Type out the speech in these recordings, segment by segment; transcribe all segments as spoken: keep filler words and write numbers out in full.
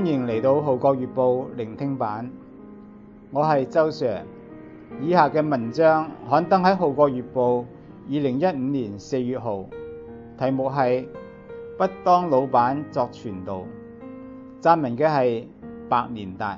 歡迎嚟到《號角月報》聆聽版，我係周 Sir。以下嘅文章刊登喺《號角月報》二零一五年四月號，題目係不當老闆作傳道，撰文嘅係白連達。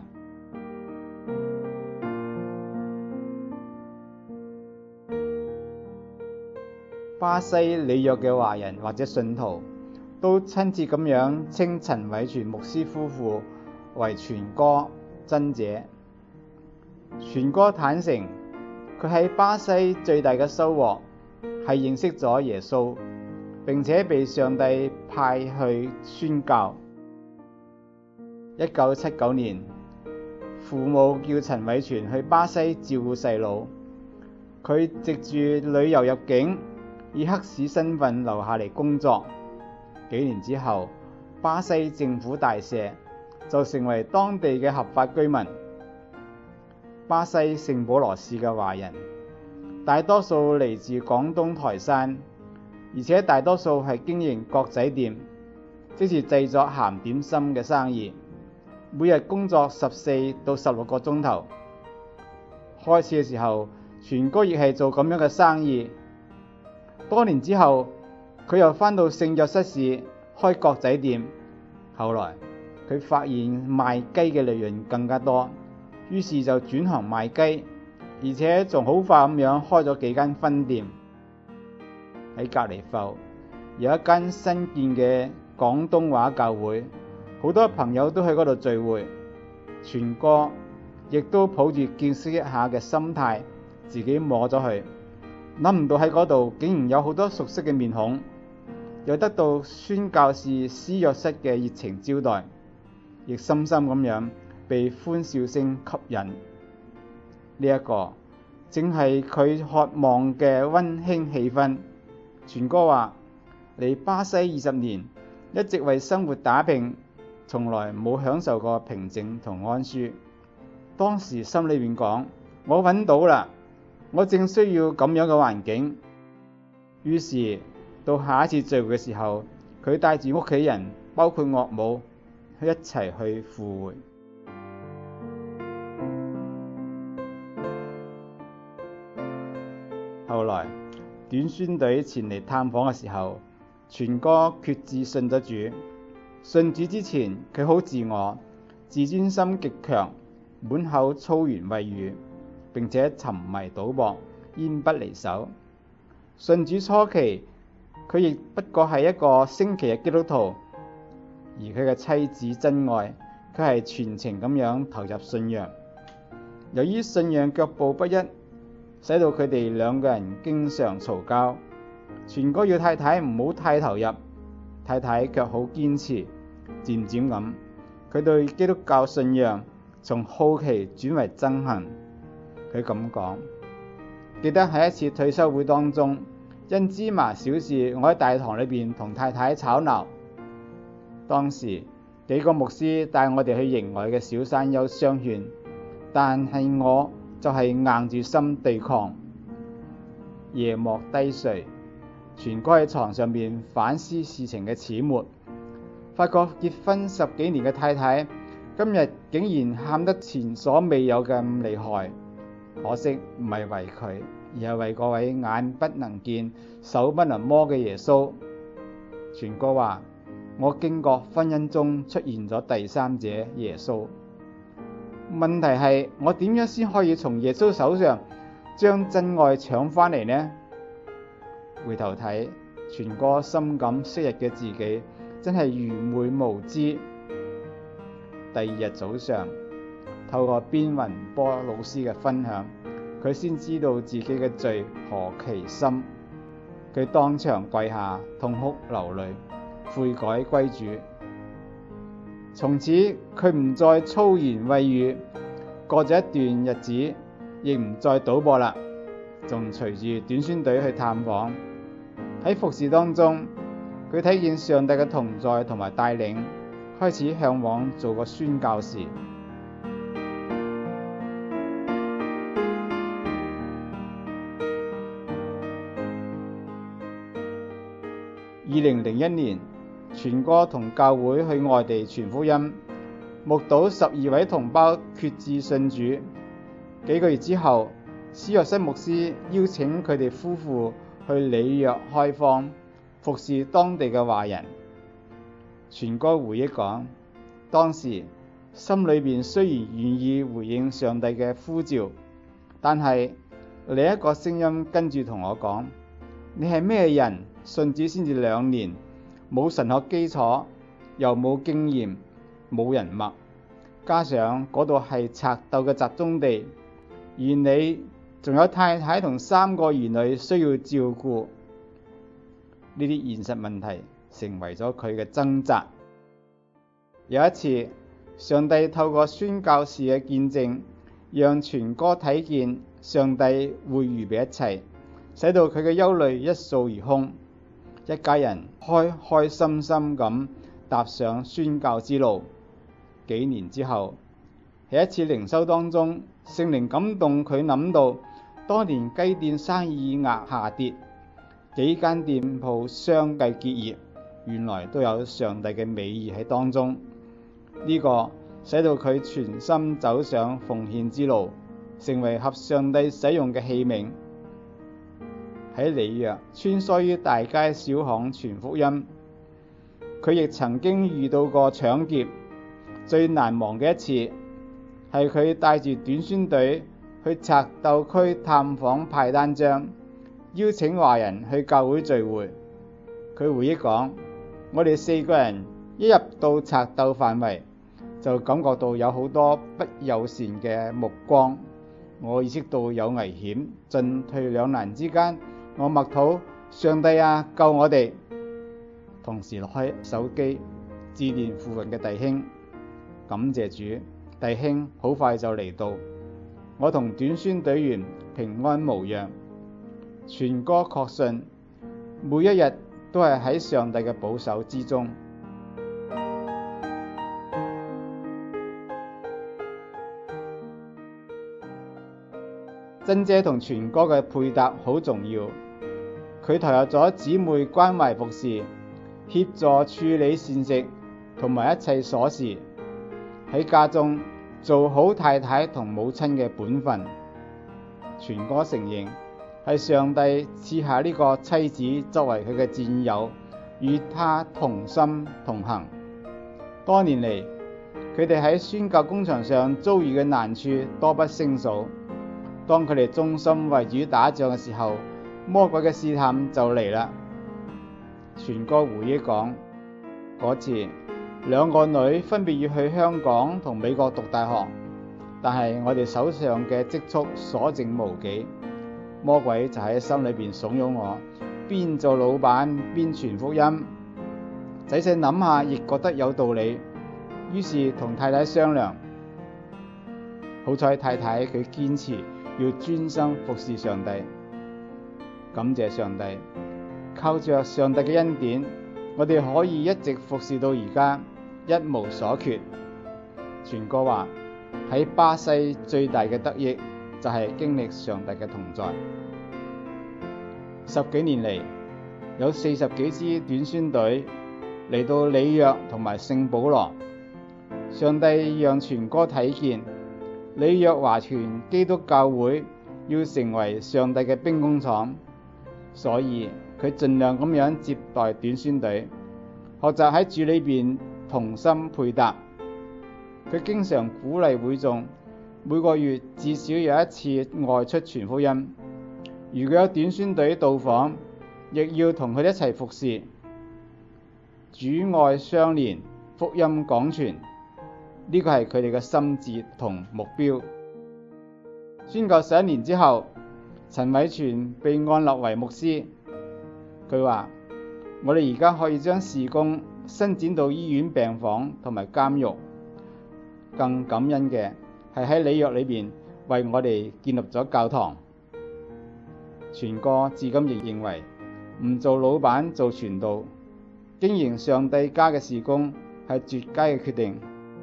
巴西里約嘅華人或者信徒都親切咁樣稱陳偉全牧師夫婦為傳哥真姐。傳哥坦誠，佢喺巴西最大嘅收穫係認識咗耶穌，並且被上帝派去宣教。一九七九年，父母叫陳偉全去巴西照顧細佬，佢藉住旅遊入境，以黑市身份留下嚟工作。幾年之後，巴西政府大赦，就成為當地嘅合法居民。巴西聖保羅市嘅華人大多數嚟自廣東台山，而且大多數係經營角仔店，即是製作鹹點心嘅生意，每日工作十四到十六個鐘頭。開始嘅時候，傳哥亦係做咁樣嘅生意。多年之後，佢又返到聖約瑟市開角仔店。後來佢發現賣雞嘅利潤更加多，於是就轉行賣雞，而且仲好快咁樣開咗幾間分店。喺隔離埠有一間新建嘅廣東話教會，好多朋友都去嗰度聚會。傳哥亦都抱住見識一下嘅心態，自己摸咗去，諗唔到喺嗰度竟然有好多熟悉嘅面孔，又得到宣教士施約瑟嘅熱情招待，亦深深咁樣被歡笑聲吸引。呢、這、一個正係佢渴望嘅溫馨氣氛。傳哥話嚟巴西二十年，一直為生活打拼，從來冇享受過平靜同安舒。當時心裏面講，我揾到啦，我正需要咁樣嘅環境。於是到下一次聚會嘅時候，佢帶住屋企人，包括岳母，一齊去赴會。後來短宣隊前嚟探訪嘅時候，傳哥決志信咗主。信主之前，佢好自我，自尊心極強，滿口粗言穢語，並且沉迷賭博，煙不離手。信主初期，佢亦不過係一個星期嘅基督徒，而佢嘅妻子真愛，佢係全程咁樣投入信仰。由於信仰腳步不一，使到佢哋兩個人經常嘈交。傳哥要太太唔好太投入，太太卻好堅持。漸漸咁，佢對基督教信仰從好奇轉為憎恨。佢咁講：記得喺一次退休會當中，因芝麻小事，我喺大堂裏邊同太太吵鬧。當時幾個牧師帶我哋去營外嘅小山丘相勸，但係我就係硬住心對抗。夜幕低垂，傳哥喺床上邊反思事情嘅始末，發覺結婚十幾年嘅太太今日竟然喊得前所未有咁厲害。可惜唔係為佢，而係為嗰位眼不能見、手不能摸嘅耶穌。傳哥話：我驚覺婚姻中出現咗第三者耶穌。問題係我點樣先可以從耶穌手上將真愛搶返嚟呢？回頭睇，傳哥深感昔日嘅自己真係愚昧無知。第二日早上，透過邊雲波老師嘅分享，佢先知道自己嘅罪何其深。佢當場跪下，痛哭流淚，悔改歸主。從此佢唔再粗言穢語，過咗一段日子，亦唔再賭博啦，仲隨住短宣隊去探訪。喺服侍當中，佢睇見上帝嘅同在同埋帶領，開始向往做個宣教士。二零零一年，傳哥同教會去外地傳福音， 目睹十二位同胞決志信主。幾個月之後，施若瑟牧師邀請佢哋夫婦去里約開荒，服侍當地嘅華人。全哥回憶講，當時心裏邊雖然願意回應上帝嘅呼召，但係另一個聲音跟住同我講，你係咩人？信主先至兩年，冇神學基礎，又冇經驗，冇人脈，加上嗰度係賊鬥嘅集中地，而你仲有太太同三個兒女需要照顧，呢啲現實問題成為咗佢嘅掙扎。有一次，上帝透過宣教士嘅見證，讓全哥睇見上帝會預備一切，使到佢嘅憂慮一掃而空，一家人開開心心咁踏上宣教之路。幾年之後，喺一次靈修當中，聖靈感動佢諗到，當年雞店生意額下跌，幾間店鋪相繼結業，原來都有上帝嘅美意喺當中。呢、這個使到佢全心走上奉獻之路，成為合上帝使用嘅器皿。喺里約穿梭於大街小巷傳福音，佢亦曾經遇到過搶劫。最難忘嘅一次係佢帶住短宣隊去賊鬥區探訪派單張，邀請華人去教會聚會。佢回憶講，我哋四個人一入到賊鬥範圍，就感覺到有好多不友善嘅目光。我意識到有危險，進退兩難之間，我默禱，上帝啊，救我哋！同時攞開手機致電附近嘅弟兄，感謝主，弟兄好快就嚟到，我同短宣隊員平安無恙。全哥確信每一日都係喺上帝嘅保守之中。珍姐同全哥嘅配搭好重要，佢投入咗姊妹關懷服侍，協助處理膳食同埋一切瑣事，喺家中做好太太同母親嘅本分。全哥承認係上帝賜下呢個妻子作為佢嘅戰友，與他同心同行。多年嚟，佢哋喺宣教工場上遭遇嘅難處多不勝數。當佢哋忠心為主打仗嘅時候，魔鬼嘅試探就嚟啦。全哥回憶講，嗰次兩個女分別要去香港同美國讀大學，但係我哋手上嘅積蓄所剩無幾，魔鬼就喺心裏邊慫恿我，邊做老闆邊傳福音。仔細諗下亦覺得有道理，於是同太太商量。好彩太太佢堅持要專心服侍上帝，感謝上帝，靠着上帝嘅恩典，我哋可以一直服侍到而家，一無所缺。全哥話喺巴西最大嘅得益就係經歷上帝嘅同在。十幾年嚟，有四十幾支短宣隊嚟到里約同埋聖保羅，上帝讓全哥睇見里約華團基督教會要成為上帝嘅兵工廠，所以佢盡量咁樣接待短宣隊，學習喺主裏邊同心配搭。佢經常鼓勵會眾每個月至少有一次外出傳福音，如果有短宣隊到訪，亦要同佢哋一齊服侍。主愛相連，福音廣傳，呢個係佢哋嘅心志同目標。宣教十一年之後，陳偉全被按立為牧師。佢話：我哋而家可以將事工伸展到醫院病房同埋監獄。更感恩嘅係喺里約裏邊為我哋建立咗教堂。全哥至今亦認為唔做老闆做傳道，經營上帝家嘅事工係絕佳嘅決定。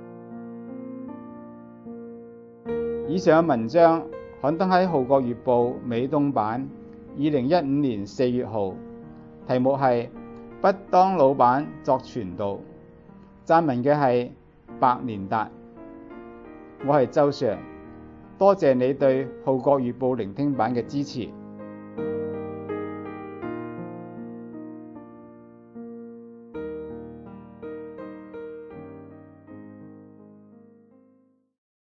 以上嘅文章刊登喺《號角月報》美東版，二零一五年四月號，題目係不當老闆作傳道。撰文嘅係白連達。我係周 Sir，多謝你對《號角月報》聆聽版嘅支持。